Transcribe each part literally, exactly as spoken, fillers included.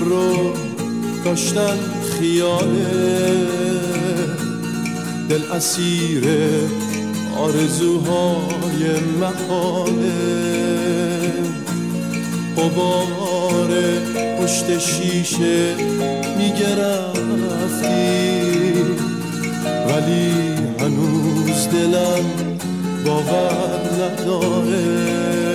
رو داشتن خیاله، دل اسیر آرزوهای محاله. غبار پشت شیشه میگه رفتی، ولی هنوز دلم باور نداره.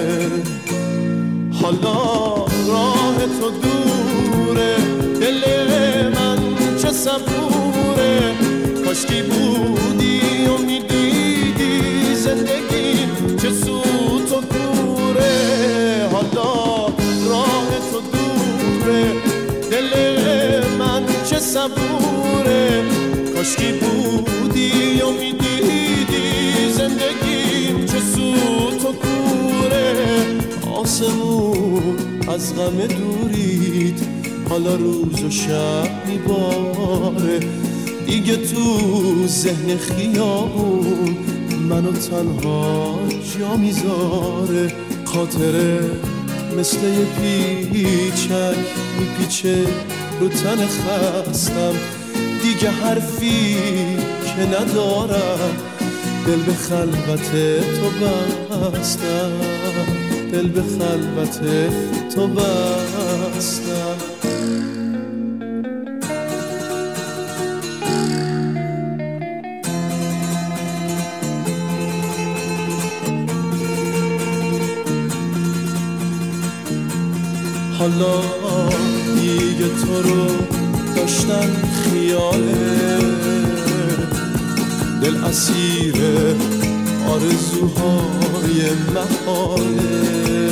حالا راه تو دوره، دل من چه صبوره. کاشکی بودی و میدیدی زندگی چه سوت و کوره. حالا راه تو دوره، دل من چه صبوره. کاشکی بودی و میدیدی زندگی چه سوت و کوره. آسمون از غم دورید، حالا روز و شب میباره. دیگه تو ذهن خیابون منو تنها جا میذاره. خاطره مثل یه پیچک میپیچه رو تن خستم. دیگه حرفی که ندارم، دل به خلوت تو بستم، دل به خلوت تو بستم. حالا دیگه تو رو داشتن خیاله، دل اسیر آرزوهای محاله.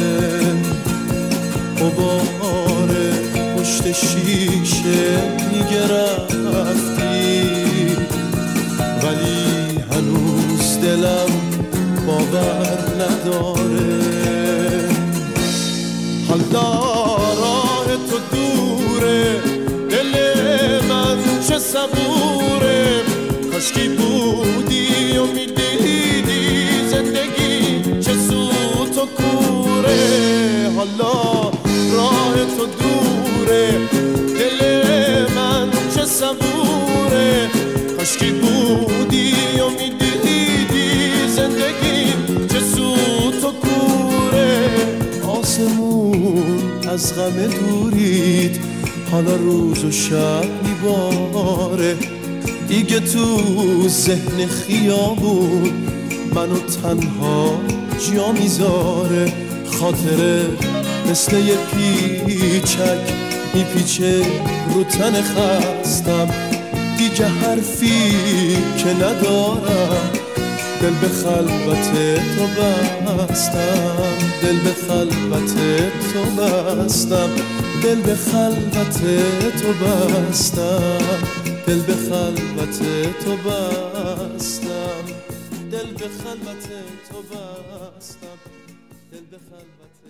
غبار پشت شیشه میگه رفتی، ولی هنوز دلم باور نداره. حالا راه تو دوره، دل من چه صبوره. کاشکی بودی و میدیدی زندگی چه سوت و کوره. حالا راه تو دوره، دل من چه صبوره. کاشکی بودی و میدیدی زندگی چه سوت و کوره. آسمون از غم دورید، حالا روز و شب میباره. دیگه تو ذهن خیابون منو تنها جا میذاره. خاطره مثل یه پیچک میپیچه رو تن خستم. دیگه حرفی که ندارم، دل به خلوت تو بستم، دل به خلوت تو بستم، دل به خلوت تو بستم، دل به خلوت تو بستم، دل به خلوت تو بستم، دل به خلوت